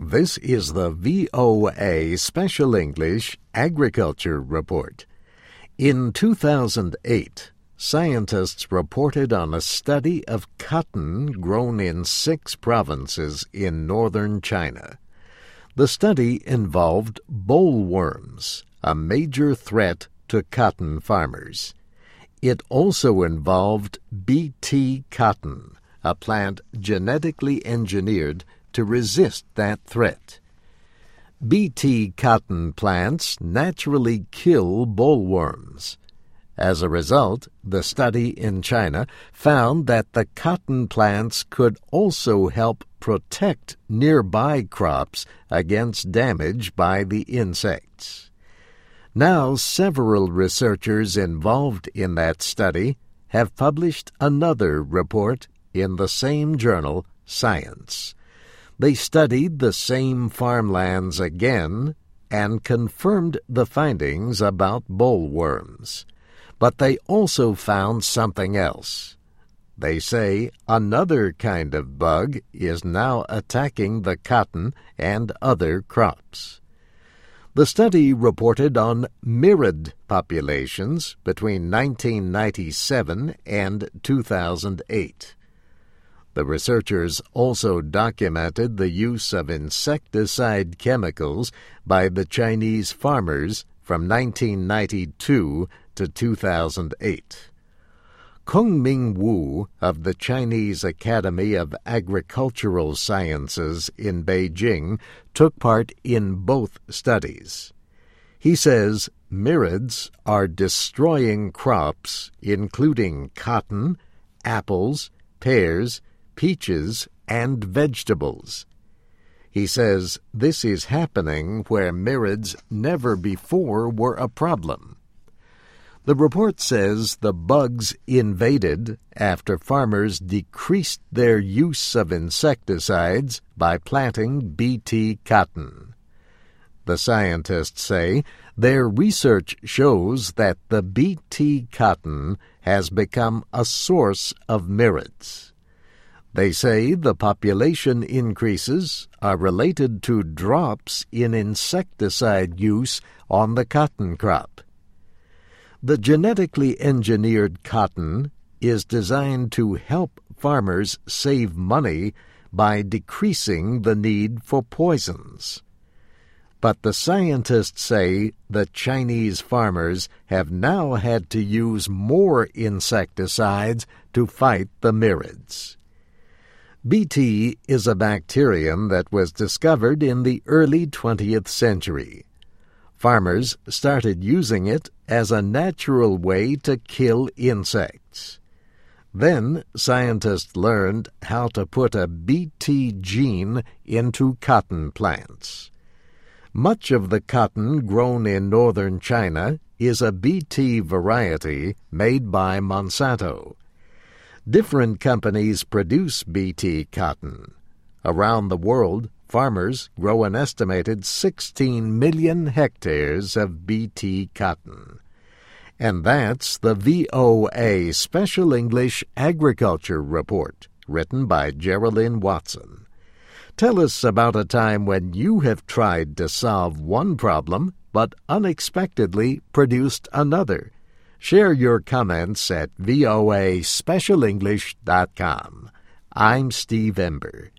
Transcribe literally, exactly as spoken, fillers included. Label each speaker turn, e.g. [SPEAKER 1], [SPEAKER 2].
[SPEAKER 1] This is the V O A Special English Agriculture Report. In two thousand eight, scientists reported on a study of cotton grown in six provinces in northern China. The study involved bollworms, a major threat to cotton farmers. It also involved B T cotton, a plant genetically engineered to resist that threat. B T cotton plants naturally kill bollworms. As a result, the study in China found that the cotton plants could also help protect nearby crops against damage by the insects. Now, several researchers involved in that study have published another report in the same journal, Science. They studied the same farmlands again and confirmed the findings about bollworms. But they also found something else. They say another kind of bug is now attacking the cotton and other crops. The study reported on mirid populations between nineteen ninety-seven and two thousand eight. The researchers also documented the use of insecticide chemicals by the Chinese farmers from nineteen ninety-two to two thousand eight. Kongming Wu of the Chinese Academy of Agricultural Sciences in Beijing took part in both studies. He says mirids are destroying crops including cotton, apples, pears, peaches, and vegetables. He says this is happening where mirids never before were a problem. The report says the bugs invaded after farmers decreased their use of insecticides by planting B T cotton. The scientists say their research shows that the B T cotton has become a source of mirids. They say the population increases are related to drops in insecticide use on the cotton crop. The genetically engineered cotton is designed to help farmers save money by decreasing the need for poisons. But the scientists say the Chinese farmers have now had to use more insecticides to fight the mirids. B T is a bacterium that was discovered in the early twentieth century. Farmers started using it as a natural way to kill insects. Then scientists learned how to put a B T gene into cotton plants. Much of the cotton grown in northern China is a B T variety made by Monsanto. Different companies produce B T cotton. Around the world, farmers grow an estimated sixteen million hectares of B T cotton. And that's the V O A Special English Agriculture Report, written by Geraldine Watson. Tell us about a time when you have tried to solve one problem but unexpectedly produced another. Share your comments at V O A special english dot com. I'm Steve Ember.